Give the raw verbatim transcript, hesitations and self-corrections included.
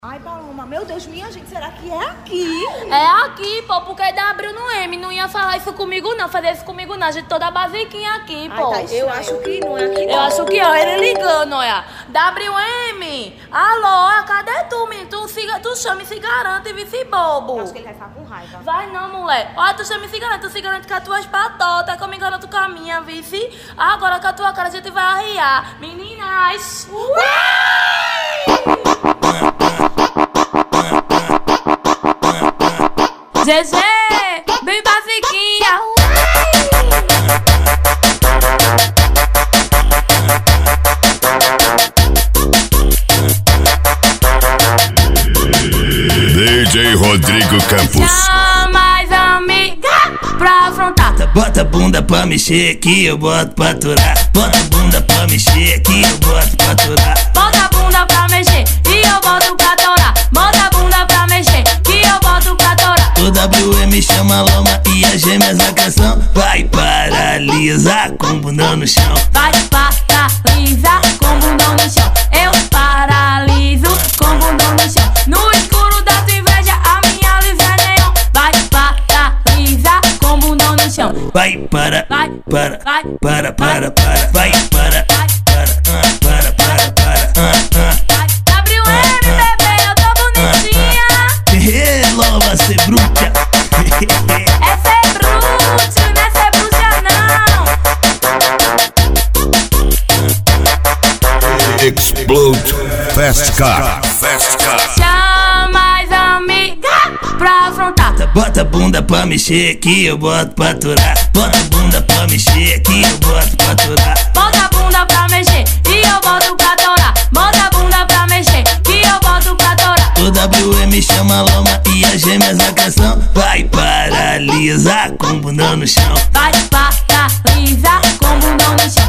Ai, Paloma, meu Deus, minha gente, será que é aqui? É aqui, pô, porque W no M não ia falar isso comigo não, fazer isso comigo não, a gente toda basiquinha aqui, pô. Ai, tá, eu acho que não é aqui não. Eu acho que, ó, ele ligando, olha. W M, alô, cadê tu, menino? Tu, siga, tu chama e se garante, vice bobo. Eu acho que ele vai ficar com raiva. Vai não, mulher. Olha, tu chama e se garante, tu se garante com as tuas patotas, que eu me garanto com a minha, vice. Agora com a tua cara a gente vai arriar. Meninas. G G, bem basiquinha. D J Rodrigo Campos. Chama as amigas pra afrontar. Bota a bunda pra mexer que eu boto pra aturar. Bota a bunda pra mexer que eu boto pra aturar. Bota a bunda pra mexer e eu boto pra torar. Bota a bunda pra mexer que eu boto pra torar. O W M chama a loma e as gêmeas a canção. Vai paralisar com o bundão no chão. Vai paralisar com o bundão no chão. Eu paraliso com o bundão no chão. No escuro da tua inveja a minha luz é neon. Vai paralisar com o bundão no chão. Vai para, Vai, para, vai, para, para, para. Vai para, para, ah, para, para, para, ah, ah. W M, bebê, eu tô bonitinha. Eh, loma, cê bruta. Essa é bruxa, não é ser bruxa não. Explode Fast Car. Fast Car. Chama as amigas pra afrontar. Bota a bunda pra mexer que eu boto pra aturar. Bota a bunda pra mexer que eu boto pra aturar. Bota a bunda pra mexer e eu boto pra torar. Bota a bunda pra mexer que eu boto pra torar. O W M chama a loma e as gêmeas a canção. Vai paralisar com o bundão no chão. Vai paralisar com o bundão no chão.